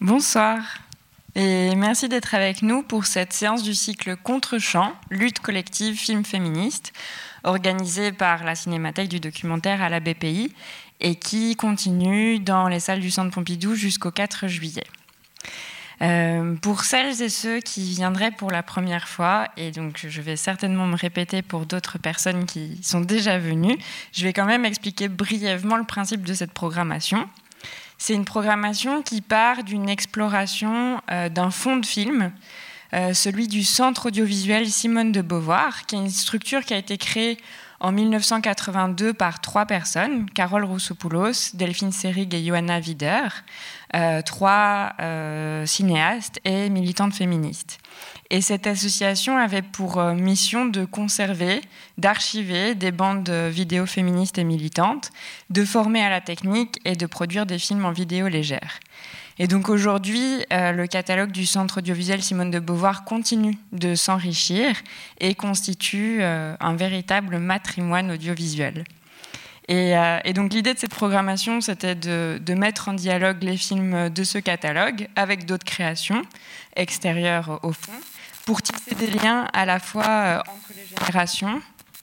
Bonsoir et merci d'être avec nous pour cette séance du cycle Contre-champ, lutte collective, film féministe, organisée par la Cinémathèque du documentaire à la BPI et qui continue dans les salles du Centre Pompidou jusqu'au 4 juillet. Pour celles et ceux qui viendraient pour la première fois, et donc je vais certainement me répéter pour d'autres personnes qui sont déjà venues, je vais quand même expliquer brièvement le principe de cette programmation. C'est une programmation qui part d'une exploration d'un fond de film, celui du Centre audiovisuel Simone de Beauvoir, qui est une structure qui a été créée en 1982 par 3 personnes, Carole Roussopoulos, Delphine Seyrig et Johanna Wider, 3 cinéastes et militantes féministes. Et cette association avait pour mission de conserver, d'archiver des bandes vidéo féministes et militantes, de former à la technique et de produire des films en vidéo légère. Et donc aujourd'hui, le catalogue du Centre audiovisuel Simone de Beauvoir continue de s'enrichir et constitue un véritable matrimoine audiovisuel. Et donc l'idée de cette programmation, c'était de mettre en dialogue les films de ce catalogue avec d'autres créations extérieures au fond, pour tisser des liens à la fois entre les générations,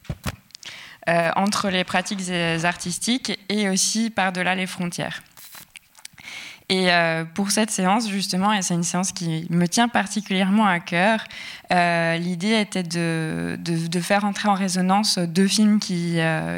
entre les pratiques artistiques et aussi par-delà les frontières. Et pour cette séance, justement, et c'est une séance qui me tient particulièrement à cœur, l'idée était de faire entrer en résonance 2 films qui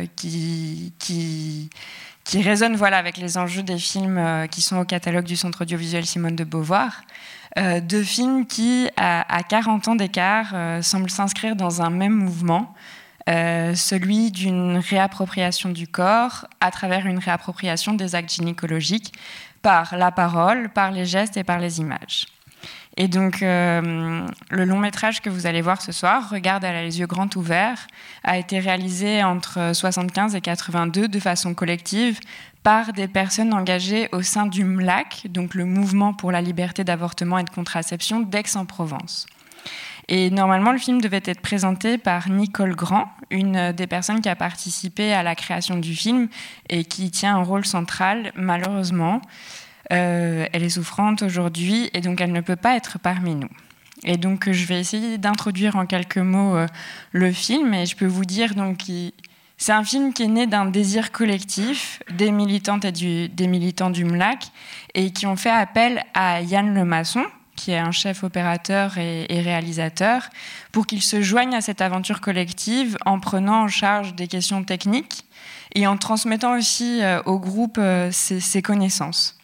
résonnent avec les enjeux des films qui sont au catalogue du Centre audiovisuel Simone de Beauvoir. 2 films qui, à 40 ans d'écart, semblent s'inscrire dans un même mouvement, celui d'une réappropriation du corps à travers une réappropriation des actes gynécologiques par la parole, par les gestes et par les images. Et donc, le long métrage que vous allez voir ce soir, Regarde à les yeux grands ouverts, a été réalisé entre 1975 et 1982 de façon collective par des personnes engagées au sein du MLAC, donc le Mouvement pour la liberté d'avortement et de contraception d'Aix-en-Provence. Et normalement, le film devait être présenté par Nicole Grand, une des personnes qui a participé à la création du film et qui tient un rôle central, malheureusement. Elle est souffrante aujourd'hui et donc elle ne peut pas être parmi nous. Et donc je vais essayer d'introduire en quelques mots le film, et je peux vous dire donc c'est un film qui est né d'un désir collectif des militantes et des militants du MLAC et qui ont fait appel à Yann Lemasson, qui est un chef opérateur et réalisateur, pour qu'il se joigne à cette aventure collective en prenant en charge des questions techniques et en transmettant aussi au groupe ses connaissances.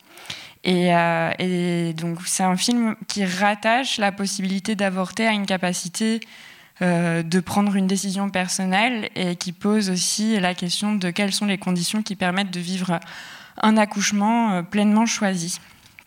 Et donc c'est un film qui rattache la possibilité d'avorter à une capacité de prendre une décision personnelle et qui pose aussi la question de quelles sont les conditions qui permettent de vivre un accouchement pleinement choisi.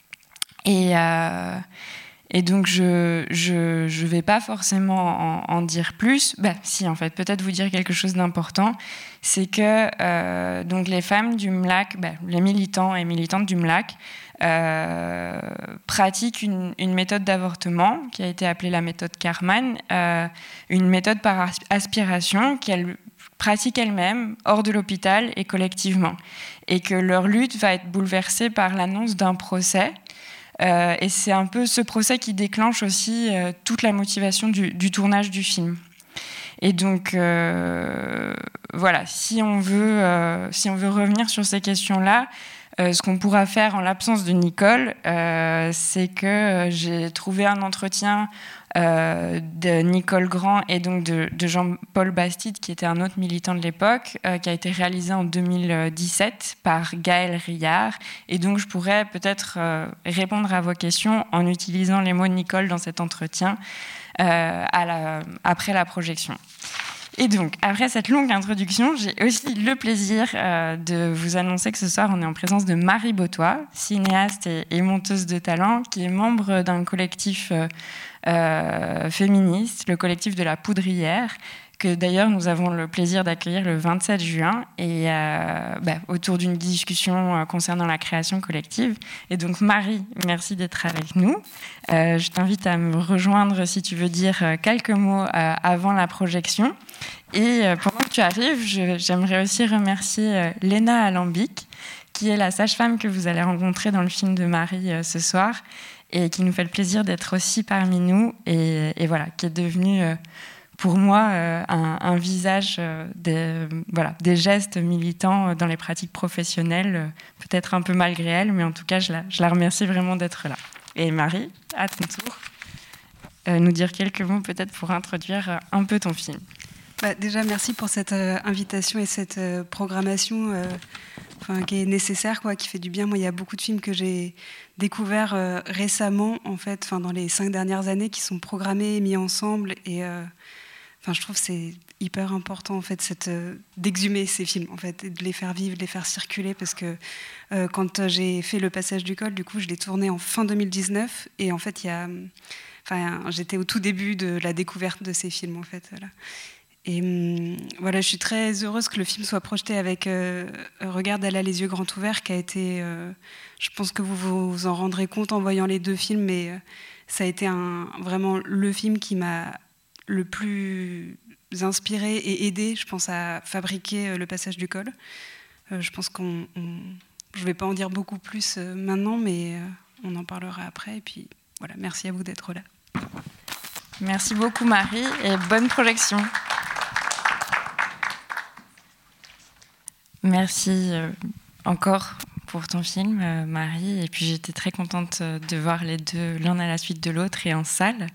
Et donc, je vais pas forcément en dire plus. Si, en fait, peut-être vous dire quelque chose d'important. C'est que donc les femmes du MLAC, les militants et militantes du MLAC, pratiquent une méthode d'avortement qui a été appelée la méthode Karman, une méthode par aspiration qu'elles pratiquent elles-mêmes hors de l'hôpital et collectivement. Et que leur lutte va être bouleversée par l'annonce d'un procès. Et c'est un peu ce procès qui déclenche aussi toute la motivation du tournage du film. Et donc, voilà, si on veut revenir sur ces questions-là, ce qu'on pourra faire en l'absence de Nicole, c'est que j'ai trouvé un entretien de Nicole Grand et donc de Jean-Paul Bastide, qui était un autre militant de l'époque, qui a été réalisé en 2017 par Gaël Rillard. Et donc, je pourrais peut-être répondre à vos questions en utilisant les mots de Nicole dans cet entretien après la projection. Et donc, après cette longue introduction, j'ai aussi le plaisir de vous annoncer que ce soir, on est en présence de Marie Botois, cinéaste et monteuse de talent, qui est membre d'un collectif féministe, le collectif de la Poudrière, que d'ailleurs nous avons le plaisir d'accueillir le 27 juin et autour d'une discussion concernant la création collective. Et donc Marie, merci d'être avec nous. Je t'invite à me rejoindre si tu veux dire quelques mots avant la projection. Et pendant que tu arrives, j'aimerais aussi remercier Léna Alambic, qui est la sage-femme que vous allez rencontrer dans le film de Marie ce soir, et qui nous fait le plaisir d'être aussi parmi nous, et voilà, qui est devenue pour moi un visage des gestes militants dans les pratiques professionnelles, peut-être un peu malgré elle, mais en tout cas, je la remercie vraiment d'être là. Et Marie, à ton tour, nous dire quelques mots peut-être pour introduire un peu ton film. Déjà, merci pour cette invitation et cette programmation qui est nécessaire, qui fait du bien. Moi, il y a beaucoup de films que j'ai découverts récemment, en fait, dans les 5 dernières années, qui sont programmés, mis ensemble. Et je trouve que c'est hyper important, en fait, d'exhumer ces films, en fait, et de les faire vivre, de les faire circuler, parce que quand j'ai fait Le Passage du Col, du coup, je l'ai tourné en fin 2019, et en fait, j'étais au tout début de la découverte de ces films, en fait, voilà. Et voilà, je suis très heureuse que le film soit projeté avec Regarde, elle a les yeux grands ouverts, qui a été, je pense que vous vous en rendrez compte en voyant les 2 films, mais ça a été vraiment le film qui m'a le plus inspiré et aidé, je pense, à fabriquer Le Passage du Col. Je pense je ne vais pas en dire beaucoup plus maintenant, mais on en parlera après. Et puis voilà, merci à vous d'être là. Merci beaucoup Marie, et bonne projection. Merci encore pour ton film, Marie. Et puis j'étais très contente de voir les 2, l'un à la suite de l'autre et en salle.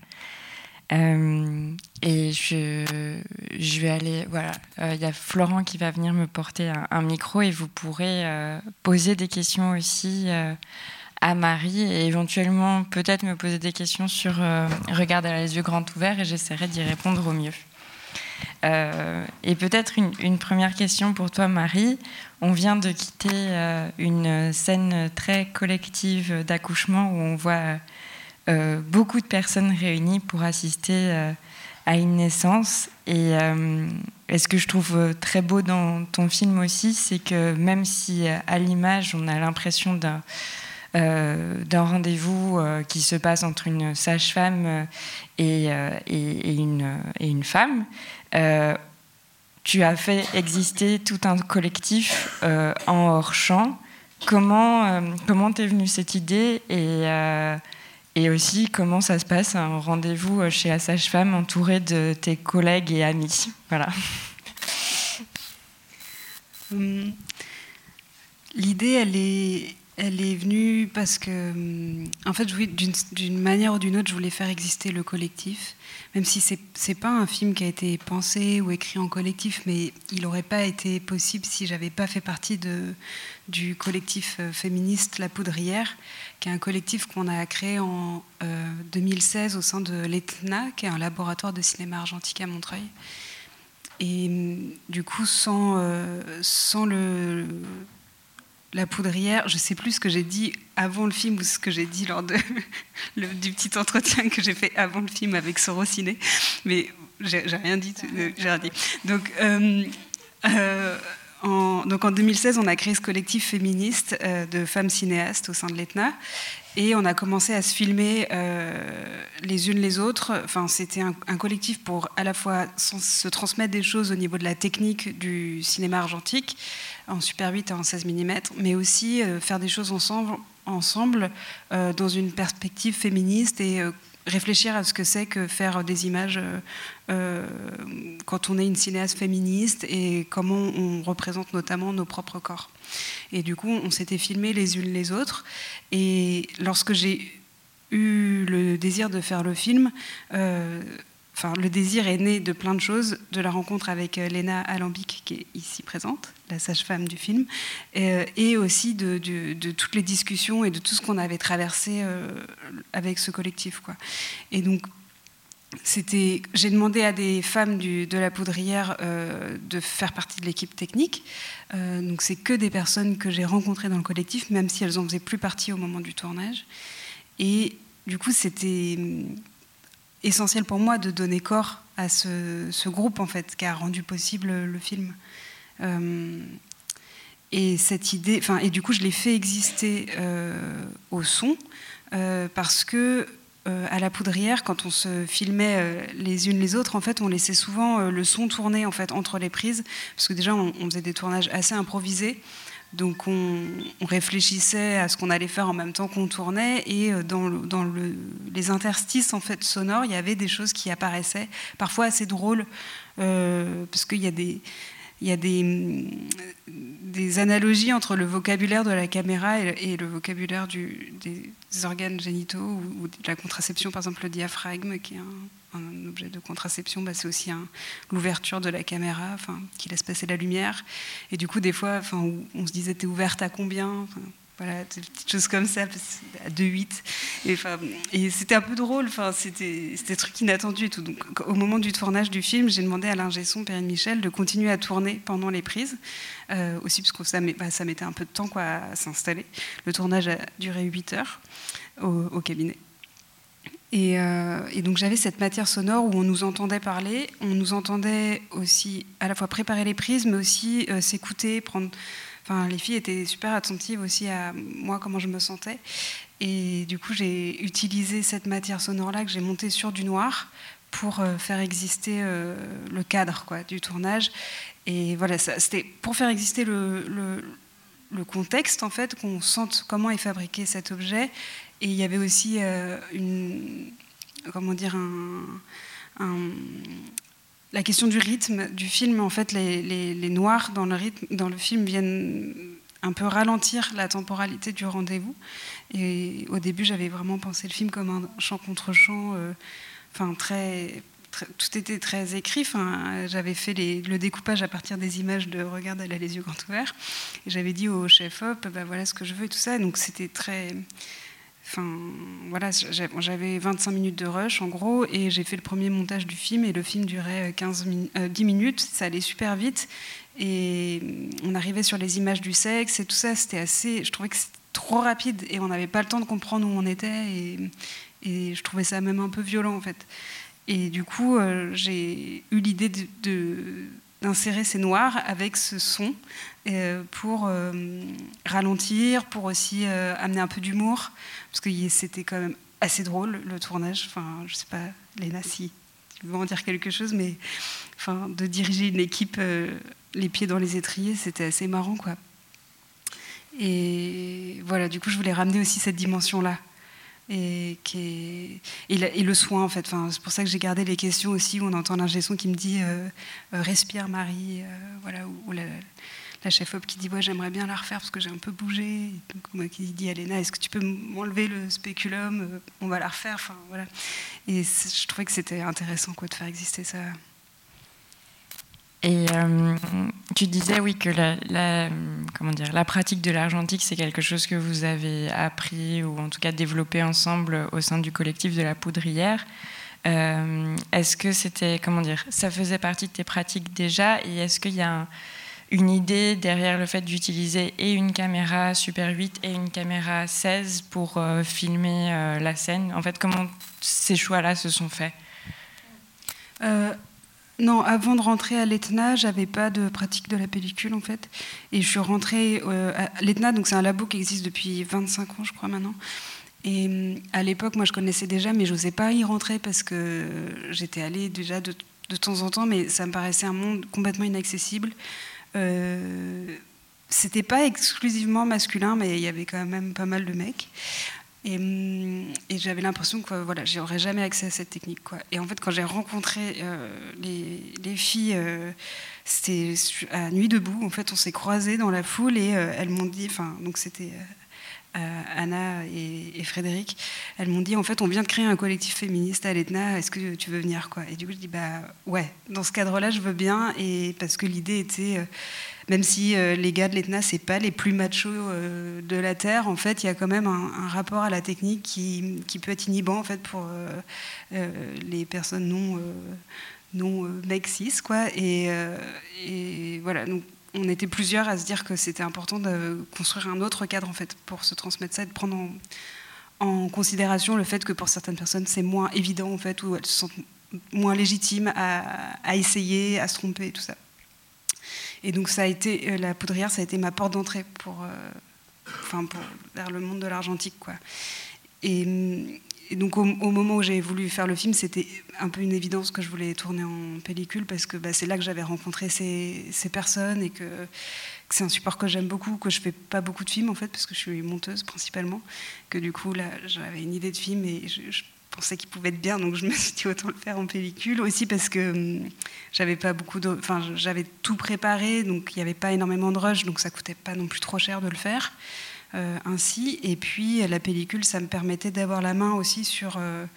Et je vais aller... Voilà, y a Florent qui va venir me porter un micro, et vous pourrez poser des questions aussi à Marie, et éventuellement peut-être me poser des questions sur Regarde, elle a les yeux grands ouverts, et j'essaierai d'y répondre au mieux. Et peut-être une première question pour toi, Marie. On vient de quitter une scène très collective d'accouchement où on voit beaucoup de personnes réunies pour assister à une naissance. Et ce que je trouve très beau dans ton film aussi, c'est que même si à l'image on a l'impression d'un rendez-vous qui se passe entre une sage-femme et une femme, tu as fait exister tout un collectif en hors-champ. Comment t'es venue cette idée, et aussi comment ça se passe un rendez-vous chez la sage-femme entourée de tes collègues et amis? Voilà. L'idée, elle est venue parce que, en fait, d'une manière ou d'une autre, je voulais faire exister le collectif, même si c'est pas un film qui a été pensé ou écrit en collectif, mais il n'aurait pas été possible si j'avais pas fait partie du collectif féministe La Poudrière, qui est un collectif qu'on a créé en 2016 au sein de l'ETNA, qui est un laboratoire de cinéma argentique à Montreuil. Et du coup, sans La Poudrière, je ne sais plus ce que j'ai dit avant le film ou ce que j'ai dit lors du petit entretien que j'ai fait avant le film avec Sorociné, mais j'ai rien dit. Donc, en 2016, on a créé ce collectif féministe de femmes cinéastes au sein de l'ETNA, et on a commencé à se filmer les unes les autres. Enfin, c'était un collectif pour à la fois se transmettre des choses au niveau de la technique du cinéma argentique, en Super 8 et en 16 mm, mais aussi faire des choses ensemble dans une perspective féministe, et réfléchir à ce que c'est que faire des images quand on est une cinéaste féministe, et comment on représente notamment nos propres corps. Et du coup, on s'était filmés les unes les autres, et lorsque j'ai eu le désir de faire le film, le désir est né de plein de choses, de la rencontre avec Léna Alambic, qui est ici présente, la sage-femme du film, et aussi de toutes les discussions et de tout ce qu'on avait traversé avec ce collectif, quoi. Et donc, j'ai demandé à des femmes de La Poudrière de faire partie de l'équipe technique. Donc, c'est que des personnes que j'ai rencontrées dans le collectif, même si elles n'en faisaient plus partie au moment du tournage. Et du coup, c'était essentiel pour moi de donner corps à ce groupe, en fait, qui a rendu possible le film. Et cette idée, et du coup, je l'ai fait exister au son, parce que à La Poudrière, quand on se filmait les unes les autres, en fait, on laissait souvent le son tourner, en fait, entre les prises, parce que déjà, on faisait des tournages assez improvisés. Donc on réfléchissait à ce qu'on allait faire en même temps qu'on tournait, et dans les interstices en fait sonores, il y avait des choses qui apparaissaient, parfois assez drôles, parce qu'il y a des analogies entre le vocabulaire de la caméra et le vocabulaire des organes génitaux ou de la contraception, par exemple le diaphragme, qui est un objet de contraception, c'est aussi l'ouverture de la caméra, qui laisse passer la lumière. Et du coup, des fois, on se disait, t'es ouverte à combien? Voilà, des petites choses comme ça, à 2,8. Et c'était un peu drôle, c'était des trucs inattendus et tout. Donc, au moment du tournage du film, j'ai demandé à l'ingé son, Perrine Michel, de continuer à tourner pendant les prises, aussi parce que ça mettait un peu de temps à s'installer. Le tournage a duré 8 heures au cabinet. Et donc j'avais cette matière sonore où on nous entendait parler, on nous entendait aussi à la fois préparer les prises, mais aussi s'écouter, prendre... les filles étaient super attentives aussi à moi, comment je me sentais. Et du coup, j'ai utilisé cette matière sonore-là que j'ai montée sur du noir pour faire exister le cadre du tournage. Et voilà, c'était pour faire exister le contexte, en fait, qu'on sente comment est fabriqué cet objet. Et il y avait aussi la question du rythme du film. En fait, les noirs dans le film viennent un peu ralentir la temporalité du rendez-vous. Et au début, j'avais vraiment pensé le film comme un chant contre chant, tout était très écrit. J'avais fait le découpage à partir des images de Regarde, elle a les yeux grands ouverts. Et j'avais dit au chef-op, voilà ce que je veux et tout ça. Donc c'était très... j'avais 25 minutes de rush en gros, et j'ai fait le premier montage du film, et le film durait 10 minutes, ça allait super vite, et on arrivait sur les images du sexe et tout ça, je trouvais que c'était trop rapide, et on n'avait pas le temps de comprendre où on était, et je trouvais ça même un peu violent en fait. Et du coup, j'ai eu l'idée d'insérer ces noirs avec ce son pour ralentir, pour aussi amener un peu d'humour, parce que c'était quand même assez drôle le tournage. Je sais pas, Léna, si tu veux en dire quelque chose, mais de diriger une équipe les pieds dans les étriers, c'était assez marrant, quoi. Et voilà, du coup, je voulais ramener aussi cette dimension-là. Et le soin, en fait. C'est pour ça que j'ai gardé les questions aussi où on entend l'ingé son qui me dit respire Marie, voilà, ou la chef-op qui dit ouais, j'aimerais bien la refaire parce que j'ai un peu bougé. Et donc moi qui dis à Léna, est-ce que tu peux m'enlever le spéculum, on va la refaire, voilà. Et je trouvais que c'était intéressant de faire exister ça. Et tu disais oui que la pratique de l'argentique, c'est quelque chose que vous avez appris ou en tout cas développé ensemble au sein du collectif de la Poudrière. Est-ce que c'était, ça faisait partie de tes pratiques déjà, et est-ce qu'il y a une idée derrière le fait d'utiliser et une caméra Super 8 et une caméra 16 pour filmer la scène? En fait, comment ces choix-là se sont faits? Non, avant de rentrer à l'ETNA, j'avais pas de pratique de la pellicule en fait. Et je suis rentrée à l'ETNA, donc c'est un labo qui existe depuis 25 ans, je crois maintenant. Et à l'époque, moi je connaissais déjà, mais je n'osais pas y rentrer parce que j'étais allée déjà de temps en temps, mais ça me paraissait un monde complètement inaccessible. C'était pas exclusivement masculin, mais il y avait quand même pas mal de mecs. Et j'avais l'impression que voilà, j'aurais jamais accès à cette technique, quoi. Et en fait, quand j'ai rencontré les filles, c'était à Nuit debout. En fait, on s'est croisés dans la foule et elles m'ont dit, donc c'était Anna et Frédéric, elles m'ont dit en fait, on vient de créer un collectif féministe à l'ETNA. Est-ce que tu veux venir, quoi? Et du coup, je dis ouais, dans ce cadre-là, je veux bien, et parce que l'idée était même si les gars de l'ETNA, c'est pas les plus machos de la Terre, en fait, il y a quand même un rapport à la technique qui peut être inhibant, en fait, pour les personnes non mecs cis, quoi. Et voilà, donc on était plusieurs à se dire que c'était important de construire un autre cadre, en fait, pour se transmettre ça et de prendre en considération le fait que pour certaines personnes, c'est moins évident, en fait, ou elles se sentent moins légitimes à essayer, à se tromper et tout ça. Et donc ça a été la Poudrière, ça a été ma porte d'entrée pour vers le monde de l'argentique, quoi. Et et donc au moment où j'ai voulu faire le film, c'était un peu une évidence que je voulais tourner en pellicule parce que c'est là que j'avais rencontré ces personnes et que c'est un support que j'aime beaucoup, que je fais pas beaucoup de films en fait parce que je suis monteuse principalement, que du coup là j'avais une idée de film et je pensais qu'il pouvait être bien, donc je me suis dit autant le faire en pellicule aussi parce que j'avais pas beaucoup j'avais tout préparé, donc il n'y avait pas énormément de rush, donc ça coûtait pas non plus trop cher de le faire. Ainsi, et puis la pellicule, ça me permettait d'avoir la main aussi sur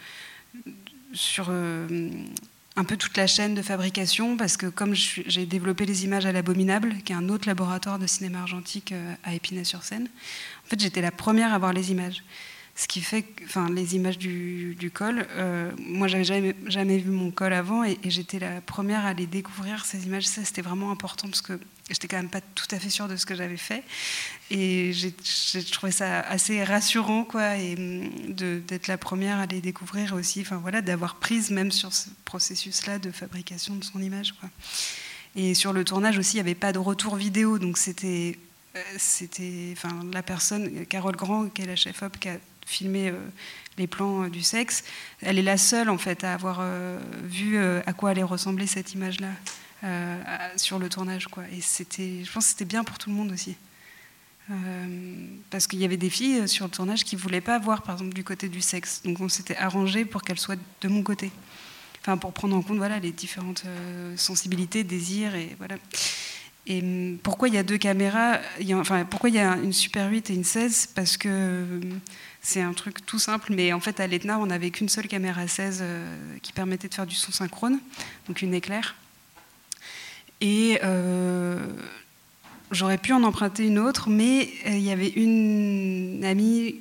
un peu toute la chaîne de fabrication, parce que comme j'ai développé les images à l'Abominable, qui est un autre laboratoire de cinéma argentique à Épinay-sur-Seine, en fait j'étais la première à voir les images. Ce qui fait que, les images du col, moi j'avais jamais vu mon col avant et j'étais la première à les découvrir, ces images. Ça c'était vraiment important parce que j'étais quand même pas tout à fait sûre de ce que j'avais fait et j'ai trouvé ça assez rassurant quoi, et d'être la première à les découvrir aussi, d'avoir prise même sur ce processus-là de fabrication de son image quoi. Et sur le tournage aussi, il n'y avait pas de retour vidéo, donc c'était la personne, Carole Grand, qui est la chef-op, qui a filmé les plans du sexe, elle est la seule en fait à avoir vu à quoi allait ressembler cette image-là sur le tournage quoi. Et je pense que c'était bien pour tout le monde aussi. Parce qu'il y avait des filles sur le tournage qui ne voulaient pas voir par exemple du côté du sexe, donc on s'était arrangé pour qu'elles soient de mon côté, pour prendre en compte les différentes sensibilités, désirs et voilà. Et pourquoi il y a 2 caméras, pourquoi il y a une Super 8 et une 16, parce que c'est un truc tout simple, mais en fait à l'Etna on n'avait qu'une seule caméra 16 qui permettait de faire du son synchrone, donc une éclair. Et j'aurais pu en emprunter une autre, mais il y avait une amie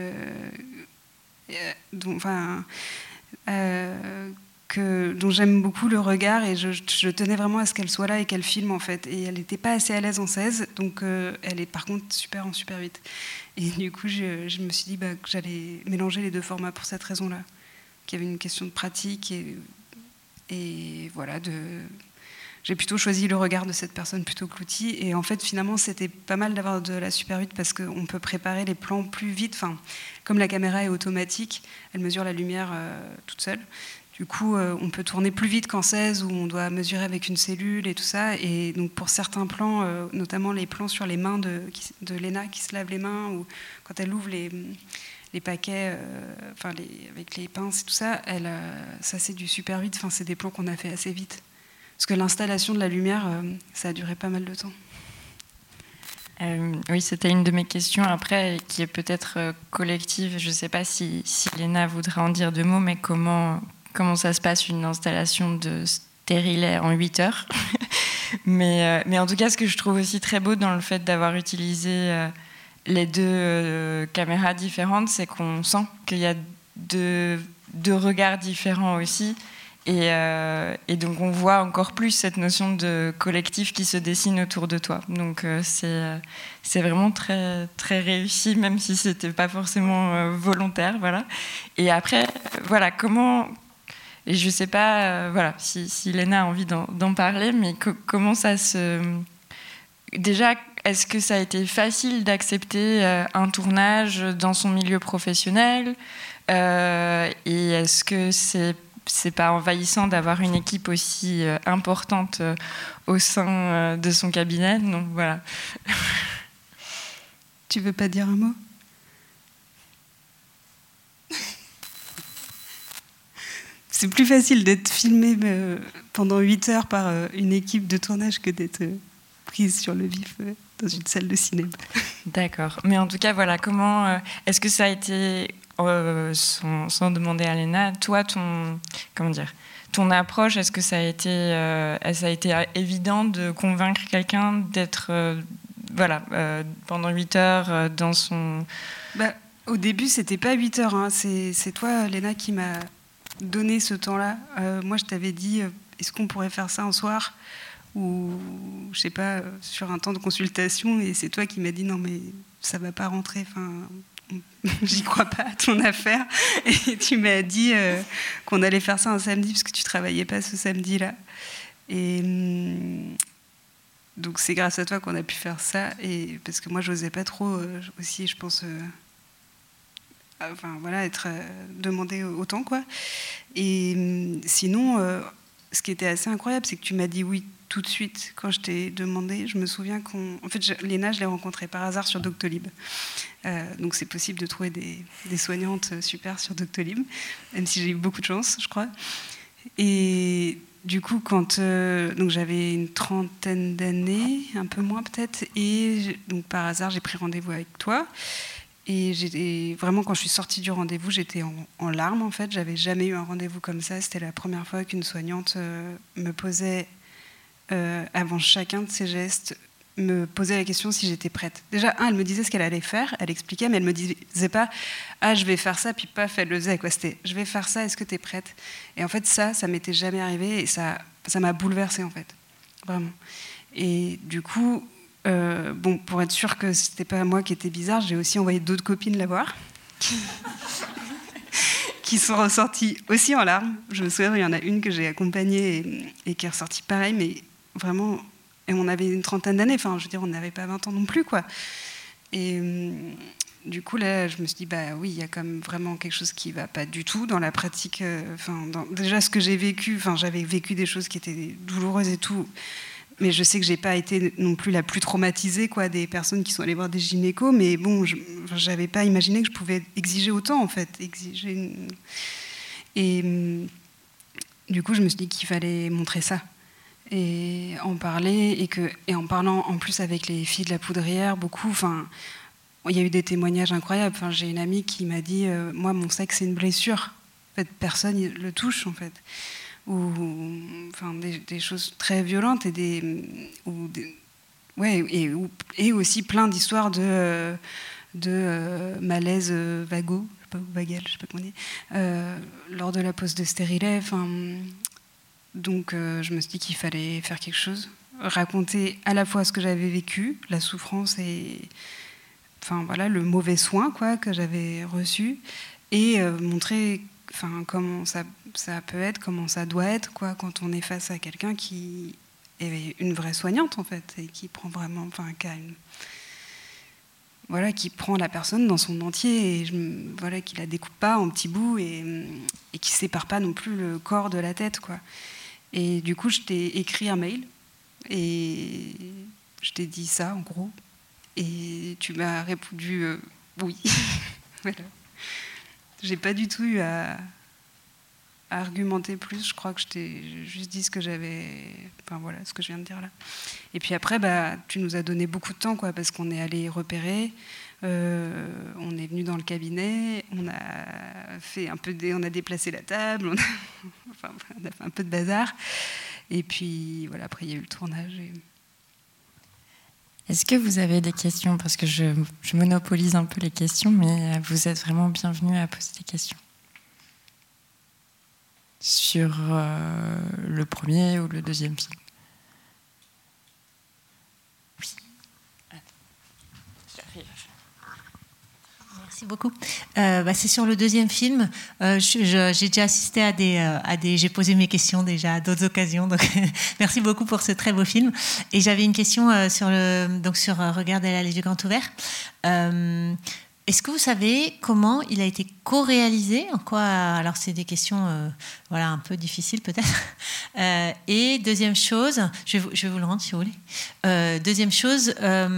dont j'aime beaucoup le regard et je tenais vraiment à ce qu'elle soit là et qu'elle filme en fait. Et elle n'était pas assez à l'aise en 16, donc elle est par contre super en Super 8. Et du coup, je me suis dit que j'allais mélanger les 2 formats pour cette raison-là, qu'il y avait une question de pratique et voilà, j'ai plutôt choisi le regard de cette personne plutôt que l'outil. Et en fait, finalement, c'était pas mal d'avoir de la Super 8 parce qu'on peut préparer les plans plus vite. Comme la caméra est automatique, elle mesure la lumière toute seule. Du coup, on peut tourner plus vite qu'en 16 où on doit mesurer avec une cellule et tout ça. Et donc, pour certains plans, notamment les plans sur les mains de Léna qui se lave les mains ou quand elle ouvre les paquets, avec les pinces et tout ça, ça c'est du Super 8. C'est des plans qu'on a fait assez vite. Parce que l'installation de la lumière, ça a duré pas mal de temps. Oui, c'était une de mes questions après, qui est peut-être collective. Je ne sais pas si Léna voudra en dire 2 mots, mais comment ça se passe une installation de stérilet en 8 heures. mais en tout cas, ce que je trouve aussi très beau dans le fait d'avoir utilisé les 2 caméras différentes, c'est qu'on sent qu'il y a deux regards différents aussi. Et donc on voit encore plus cette notion de collectif qui se dessine autour de toi. Donc c'est vraiment très, très réussi, même si ce n'était pas forcément volontaire. Voilà. Et après, voilà, comment... Et je ne sais pas si Léna a envie d'en parler, mais comment ça se... Déjà, est-ce que ça a été facile d'accepter un tournage dans son milieu professionnel et est-ce que c'est pas envahissant d'avoir une équipe aussi importante au sein de son cabinet? Donc voilà. Tu veux pas dire un mot? C'est plus facile d'être filmé pendant 8 heures par une équipe de tournage que d'être prise sur le vif dans une salle de cinéma. D'accord. Mais en tout cas, voilà, comment est-ce que ça a été, sans demander à Léna, toi, ton approche, est-ce que ça a été évident de convaincre quelqu'un d'être pendant 8 heures dans son... Au début, c'était pas 8 heures. Hein. C'est toi, Léna, qui m'a donné ce temps-là. Moi, je t'avais dit, est-ce qu'on pourrait faire ça un soir ou, je sais pas, sur un temps de consultation. Et c'est toi qui m'as dit, non, mais ça va pas rentrer. J'y crois pas à ton affaire. Et tu m'as dit qu'on allait faire ça un samedi parce que tu travaillais pas ce samedi-là. Et donc c'est grâce à toi qu'on a pu faire ça. Et parce que moi, j'osais pas trop aussi, je pense, enfin voilà, être demandé autant, quoi. Et sinon, ce qui était assez incroyable, c'est que tu m'as dit oui tout de suite quand je t'ai demandé. Je me souviens en fait, Léna, je l'ai rencontrée par hasard sur Doctolib. Donc c'est possible de trouver des soignantes super sur Doctolib, même si j'ai eu beaucoup de chance, je crois. Et du coup, donc j'avais une trentaine d'années, un peu moins peut-être, et donc par hasard, j'ai pris rendez-vous avec toi. Et vraiment, quand je suis sortie du rendez-vous, j'étais en larmes, en fait. J'avais jamais eu un rendez-vous comme ça. C'était la première fois qu'une soignante me posait, avant chacun de ses gestes, me posait la question si j'étais prête. Déjà, elle me disait ce qu'elle allait faire, elle expliquait, mais elle me disait pas « Ah, je vais faire ça », puis paf, elle le faisait, quoi. C'était « Je vais faire ça, est-ce que tu es prête ?» Et en fait, ça m'était jamais arrivé, et ça m'a bouleversée, en fait. Vraiment. Et du coup... bon, pour être sûre que c'était pas moi qui étais bizarre, j'ai aussi envoyé d'autres copines la voir, qui sont ressorties aussi en larmes. Je me souviens, il y en a une que j'ai accompagnée et qui est ressortie pareil, mais vraiment, et on avait une trentaine d'années, enfin, je veux dire, on n'avait pas 20 ans non plus, quoi. Et du coup, là, je me suis dit, bah oui, il y a quand même vraiment quelque chose qui va pas du tout dans la pratique. Déjà, ce que j'ai vécu, j'avais vécu des choses qui étaient douloureuses et tout. Mais je sais que j'ai pas été non plus la plus traumatisée, quoi, des personnes qui sont allées voir des gynécos, mais bon, j'avais pas imaginé que je pouvais exiger autant, en fait. Et du coup, je me suis dit qu'il fallait montrer ça et en parler, et en parlant en plus avec les filles de la Poudrière, beaucoup. Enfin, il y a eu des témoignages incroyables. Enfin, j'ai une amie qui m'a dit, moi, mon sexe, c'est une blessure. En fait, personne le touche, en fait. Ou des choses très violentes et aussi plein d'histoires de malaise vago, vagal, je sais pas comment on dit, lors de la pose de stérilet. Donc je me suis dit qu'il fallait faire quelque chose, raconter à la fois ce que j'avais vécu, la souffrance et le mauvais soin, quoi, que j'avais reçu, et montrer comment ça peut être, comment ça doit être, quoi, quand on est face à quelqu'un qui est une vraie soignante, en fait, et qui prend vraiment, qui prend la personne dans son entier, et qui la découpe pas en petits bouts, et qui sépare pas non plus le corps de la tête, quoi. Et du coup, je t'ai écrit un mail, et je t'ai dit ça, en gros, et tu m'as répondu oui. Voilà. J'ai pas du tout eu à argumenter plus. Je crois que je t'ai juste dit ce que j'avais... ce que je viens de dire là. Et puis après, tu nous as donné beaucoup de temps, quoi, parce qu'on est allé repérer, on est venu dans le cabinet, on a fait on a déplacé la table, on a fait un peu de bazar. Et puis, voilà, après, il y a eu le tournage. Est-ce que vous avez des questions ? Parce que je monopolise un peu les questions, mais vous êtes vraiment bienvenus à poser des questions. Sur le premier ou le deuxième film. Oui. Merci beaucoup. C'est sur le deuxième film. J'ai déjà assisté à des. J'ai posé mes questions déjà à d'autres occasions. Donc, merci beaucoup pour ce très beau film. Et j'avais une question sur Regarde, elle a les yeux grands ouverts. Est-ce que vous savez comment il a été co-réalisé ? En quoi ? Alors, c'est des questions un peu difficiles peut-être. Et deuxième chose, je vais vous le rendre si vous voulez. Deuxième chose.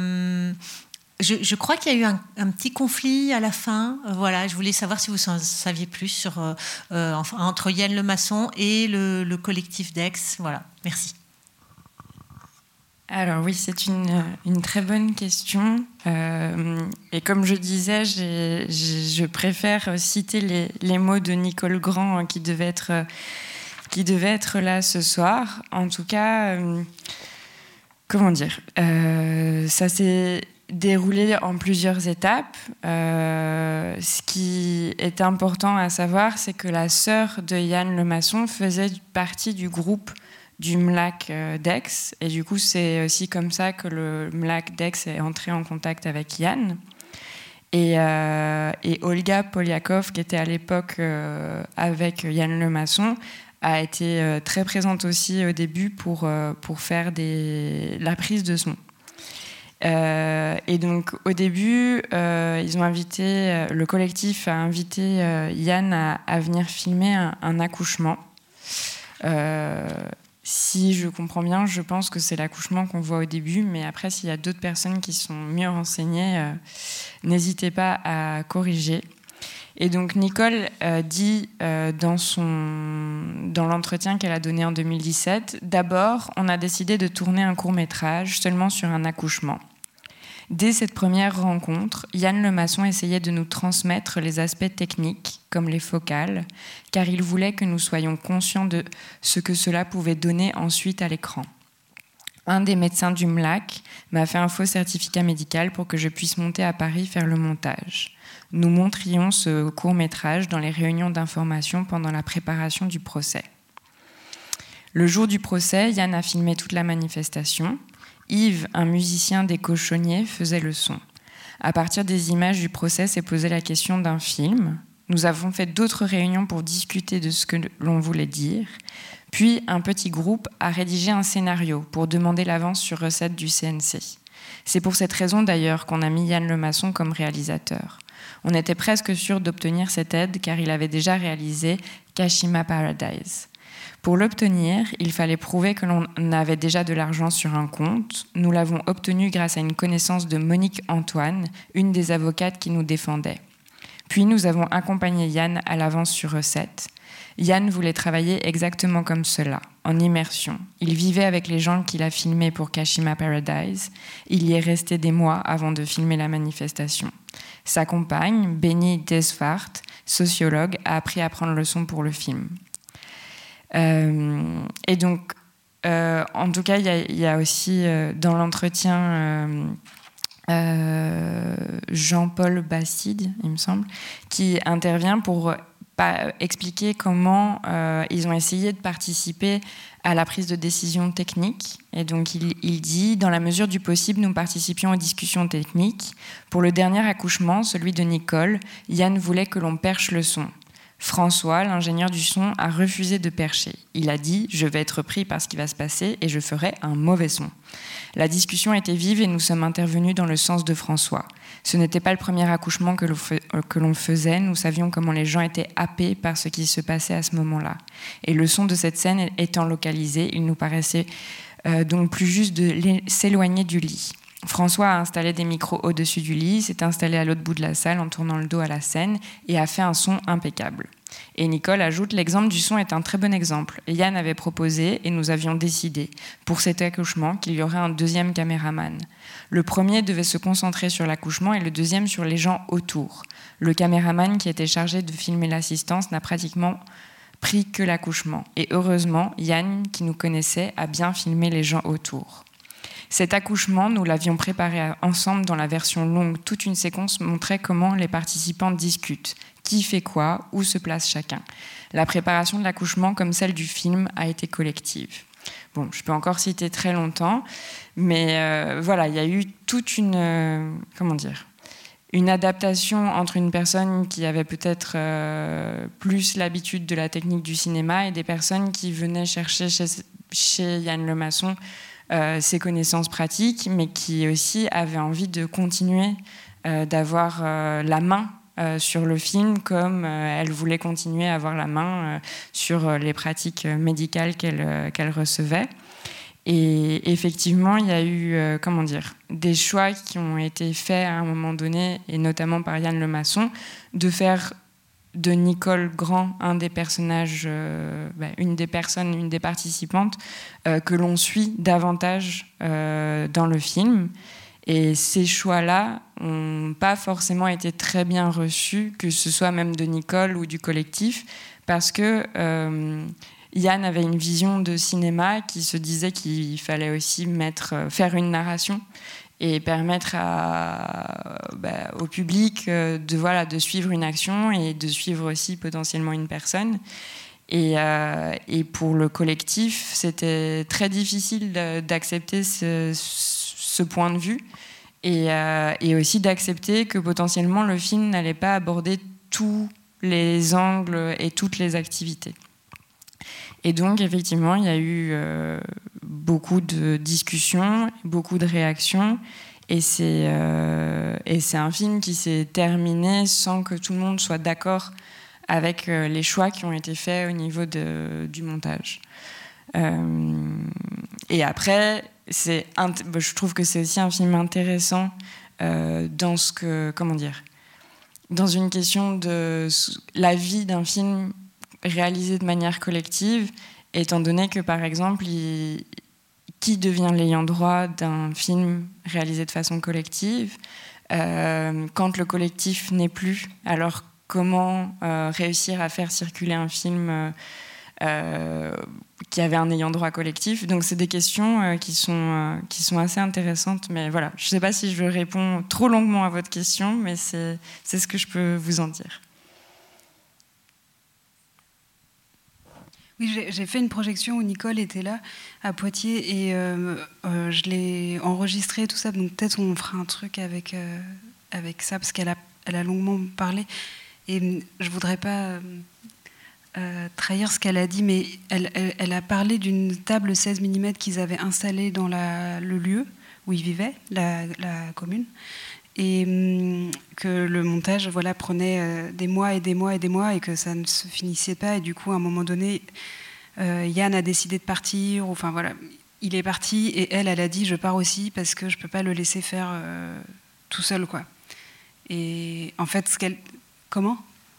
Je crois qu'il y a eu un petit conflit à la fin. Je voulais savoir si vous en saviez plus entre Yann Lemasson et le collectif d'Aix. Voilà, merci. Alors oui, c'est une très bonne question. Et comme je disais, je préfère citer les mots de Nicole Grand qui devait être là ce soir. En tout cas, comment dire, ça s'est déroulé en plusieurs étapes. Ce qui est important à savoir, c'est que la sœur de Yann Lemasson faisait partie du groupe du MLAC d'Aix, et du coup c'est aussi comme ça que le MLAC d'Aix est entré en contact avec Yann. Et Olga Poliakov, qui était à l'époque avec Yann Lemasson, a été très présente aussi au début pour faire la prise de son. Et donc, au début, le collectif a invité Yann à venir filmer un accouchement. Si je comprends bien, je pense que c'est l'accouchement qu'on voit au début, mais après, s'il y a d'autres personnes qui sont mieux renseignées, n'hésitez pas à corriger. Et donc Nicole dit dans l'entretien qu'elle a donné en 2017, d'abord, on a décidé de tourner un court-métrage seulement sur un accouchement. Dès cette première rencontre, Yann Lemasson essayait de nous transmettre les aspects techniques, comme les focales, car il voulait que nous soyons conscients de ce que cela pouvait donner ensuite à l'écran. Un des médecins du MLAC m'a fait un faux certificat médical pour que je puisse monter à Paris faire le montage. Nous montrions ce court-métrage dans les réunions d'information pendant la préparation du procès. Le jour du procès, Yann a filmé toute la manifestation. Yves, un musicien des Cochonniers, faisait le son. À partir des images du procès, s'est posé la question d'un film. Nous avons fait d'autres réunions pour discuter de ce que l'on voulait dire. Puis, un petit groupe a rédigé un scénario pour demander l'avance sur recette du CNC. C'est pour cette raison, d'ailleurs, qu'on a mis Yann Lemasson comme réalisateur. On était presque sûr d'obtenir cette aide, car il avait déjà réalisé Kashima Paradise. Pour l'obtenir, il fallait prouver que l'on avait déjà de l'argent sur un compte. Nous l'avons obtenu grâce à une connaissance de Monique Antoine, une des avocates qui nous défendait. Puis nous avons accompagné Yann à l'avance sur recette. Yann voulait travailler exactement comme cela, en immersion. Il vivait avec les gens qu'il a filmés pour Kashima Paradise. Il y est resté des mois avant de filmer la manifestation. Sa compagne, Benny Desvart, sociologue, a appris à prendre le son pour le film. Et donc, en tout cas, il y a aussi dans l'entretien Jean-Paul Bastide, il me semble, qui intervient pour expliquer comment ils ont essayé de participer à la prise de décision technique. Et donc, il dit « Dans la mesure du possible, nous participions aux discussions techniques. Pour le dernier accouchement, celui de Nicole, Yann voulait que l'on perche le son. François, l'ingénieur du son, a refusé de percher. Il a dit « Je vais être pris par ce qui va se passer et je ferai un mauvais son ». La discussion était vive et nous sommes intervenus dans le sens de François. Ce n'était pas le premier accouchement que l'on faisait. Nous savions comment les gens étaient happés par ce qui se passait à ce moment-là. Et le son de cette scène étant localisé, il nous paraissait donc plus juste de s'éloigner du lit. François a installé des micros au-dessus du lit, s'est installé à l'autre bout de la salle en tournant le dos à la scène et a fait un son impeccable. Et Nicole ajoute « L'exemple du son est un très bon exemple. Et Yann avait proposé et nous avions décidé, pour cet accouchement, qu'il y aurait un deuxième caméraman. Le premier devait se concentrer sur l'accouchement et le deuxième sur les gens autour. Le caméraman qui était chargé de filmer l'assistance n'a pratiquement pris que l'accouchement. Et heureusement, Yann, qui nous connaissait, a bien filmé les gens autour. » Cet accouchement, nous l'avions préparé ensemble dans la version longue. Toute une séquence montrait comment les participants discutent, qui fait quoi, où se place chacun. La préparation de l'accouchement, comme celle du film, a été collective. Bon, je peux encore citer très longtemps, mais voilà, il y a eu toute une adaptation entre une personne qui avait peut-être plus l'habitude de la technique du cinéma et des personnes qui venaient chercher chez Yann Lemasson ses connaissances pratiques, mais qui aussi avaient envie de continuer d'avoir la main sur le film, comme elle voulait continuer à avoir la main sur les pratiques médicales qu'elle recevait. Et effectivement, il y a eu des choix qui ont été faits à un moment donné, et notamment par Yann Lemasson, de faire de Nicole Grand, un des personnages, une des participantes, que l'on suit davantage dans le film. Et ces choix-là n'ont pas forcément été très bien reçus, que ce soit même de Nicole ou du collectif, parce que Yann avait une vision de cinéma qui se disait qu'il fallait aussi faire une narration et permettre au public de suivre une action et de suivre aussi potentiellement une personne. Et pour le collectif, c'était très difficile d'accepter ce point de vue et aussi d'accepter que potentiellement le film n'allait pas aborder tous les angles et toutes les activités. Et donc, effectivement, il y a eu beaucoup de discussions, beaucoup de réactions. Et c'est un film qui s'est terminé sans que tout le monde soit d'accord avec les choix qui ont été faits au niveau du montage. Et après, je trouve que c'est aussi un film intéressant dans dans une question de la vie d'un film réalisé de manière collective, étant donné que, par exemple, qui devient l'ayant droit d'un film réalisé de façon collective quand le collectif n'est plus. Alors, comment réussir à faire circuler un film qui avait un ayant droit collectif? Donc, c'est des questions qui sont assez intéressantes. Mais voilà, je ne sais pas si je réponds trop longuement à votre question, mais c'est ce que je peux vous en dire. Oui, j'ai fait une projection où Nicole était là, à Poitiers, et je l'ai enregistré, tout ça. Donc peut-être on fera un truc avec ça, parce qu'elle a longuement parlé. Et je ne voudrais pas trahir ce qu'elle a dit, mais elle a parlé d'une table 16 mm qu'ils avaient installée dans le lieu où ils vivaient, la commune. Et que le montage prenait des mois et des mois et des mois et que ça ne se finissait pas. Et du coup, à un moment donné, Yann a décidé de partir. Enfin, voilà, il est parti et elle a dit « je pars aussi parce que je ne peux pas le laisser faire tout seul. » quoi. Et en fait, Comment ?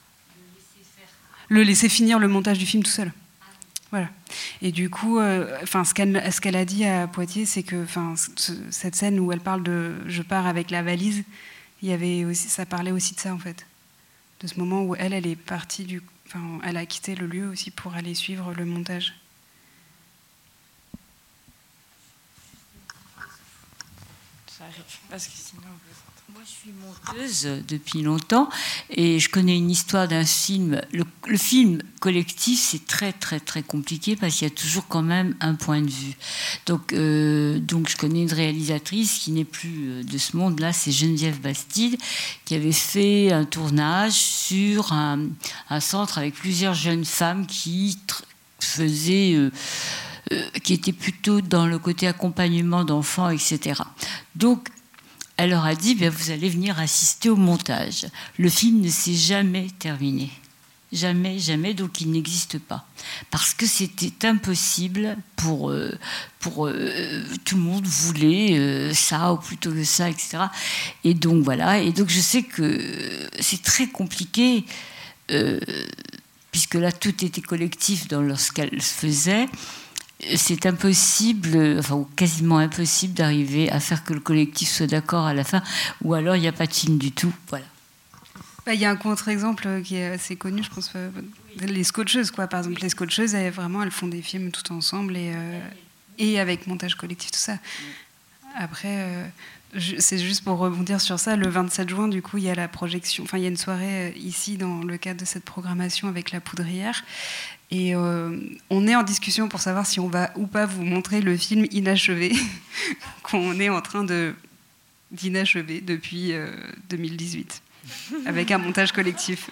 Le laisser finir le montage du film tout seul. Voilà. Et du coup, ce qu'elle a dit à Poitiers, c'est que cette scène où elle parle de « je pars avec la valise », ça parlait aussi de ça, en fait. De ce moment où elle est partie elle a quitté le lieu aussi pour aller suivre le montage. Ça arrive, parce que sinon... Moi, je suis monteuse depuis longtemps et je connais une histoire d'un film. Le film collectif, c'est très, très, très compliqué parce qu'il y a toujours quand même un point de vue. Donc je connais une réalisatrice qui n'est plus de ce monde-là, c'est Geneviève Bastide, qui avait fait un tournage sur un centre avec plusieurs jeunes femmes qui qui étaient plutôt dans le côté accompagnement d'enfants, etc. Donc, elle leur a dit, vous allez venir assister au montage. Le film ne s'est jamais terminé. Jamais, jamais, donc il n'existe pas. Parce que c'était impossible pour tout le monde voulait ça, ou plutôt que ça, etc. Et donc voilà, et donc je sais que c'est très compliqué, puisque là tout était collectif dans ce qu'elle faisait. C'est impossible, ou quasiment impossible d'arriver à faire que le collectif soit d'accord à la fin, ou alors il n'y a pas de film du tout. Voilà. Il y a un contre-exemple qui est assez connu, je pense, les Scotcheuses, quoi. Par exemple, les Scotcheuses, elles font des films tout ensemble et avec montage collectif, tout ça. Après, c'est juste pour rebondir sur ça, le 27 juin, du coup, il y a la projection, il y a une soirée ici dans le cadre de cette programmation avec La Poudrière. Et on est en discussion pour savoir si on va ou pas vous montrer le film inachevé qu'on est en train d'inachever depuis 2018, avec un montage collectif.